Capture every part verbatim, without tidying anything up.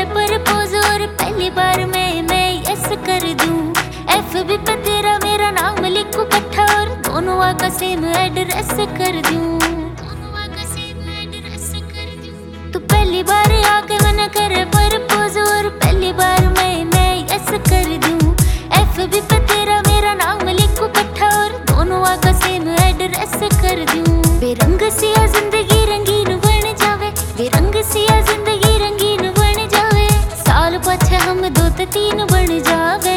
Propose और पहली बार मैं मैं यस कर दूं। एफबी पे तेरा मेरा नाम लिखूं इकट्ठा और दोनों का सेम एड्रेस कर दूं। तू पहली बार आके मन करे प्रपोज और पहली बार मैं मैं यस कर दूं। एफबी पे तेरा मेरा नाम लिखूं इकट्ठा और दोनों का सेम एड्रेस कर दूं। बेरंग सिया जिंदगी रंगीन बन जावे, बेरंग सिया जिंदगी रंगीन बन जावे। साल पाछे हम दो ते तीन बन जावे।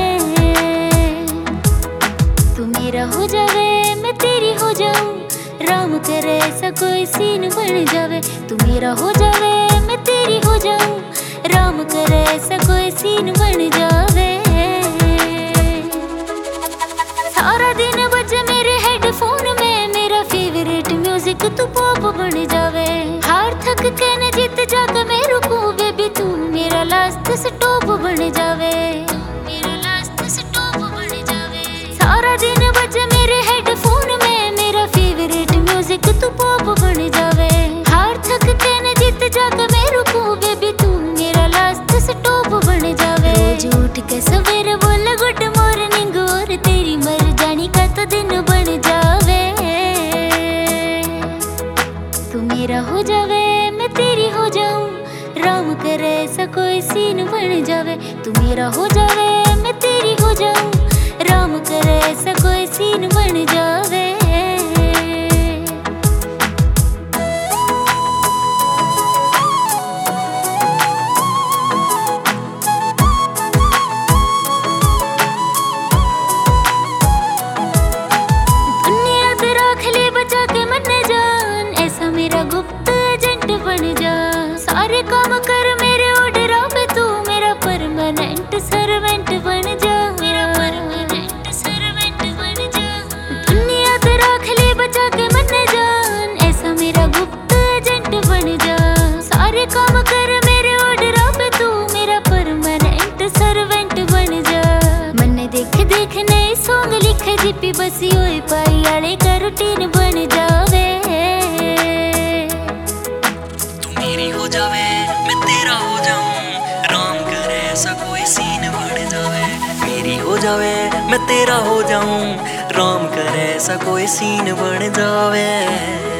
तू मेरा हो जावे मैं तेरी हो जाऊं, राम करे ऐसा कोई सीन बन जावे। तू मेरा हो जावे मैं तेरी हो जाऊं, राम करे ऐसा कोई सीन बन जावे। सारा दिन बजे मेरे हेडफोन में मेरा फेवरेट म्यूजिक तू पॉप बन जावे। हार थक के न जीत जाके मैं रुकूं बेबी तू मेरा लास्ट स्टॉप बन जावे। मेरा लास्ट स्टॉप बन जावे। सारा दिन बजे मेरे हेडफोन में मेरा फेवरेट म्यूजिक तू पॉप बन जावे। हार थक के न जीत जाके मैं रुकूं बेबी तू मेरा लास्ट स्टॉप बन जावे। रोज उठ के सवेरे बोल गुड मॉर्निंग और तेरी मर जानी का तो दिन बन जावे। तू मेरा हो जावे मैं तेरी हो जाऊं, राम करे ऐसा कोई सीन बन जावे। तू मेरा हो जावे मैं तेरी हो जाऊं, राम करे ऐसा कोई सीन बन जावे। दुनिया ते राख ले बचा के मन जान, ऐसा मेरा गुप्त एजेंट बन जा। सारे काम कर मेरे ऑर्डर पे तू मेरा परमानेंट सर्वेंट बन जा। मेरा परमानेंट सर्वेंट बन जा। दुनिया ते राख ले बचा के मन जान, ऐसा मेरा गुप्त एजेंट बन जा। सारे काम कर मेरे ऑर्डर पे तू मेरा परमानेंट सर्वेंट बन जा। मन्ने देख देख नए सॉन्ग लिखे जीपी बसी होए पाई आले का रूटीन बन जावे। हो जावे मैं तेरा हो जाऊं, राम करे ऐसा कोई सीन बन जावे। मेरी हो जावे मैं तेरा हो जाऊं, राम करे ऐसा कोई सीन बन जावे।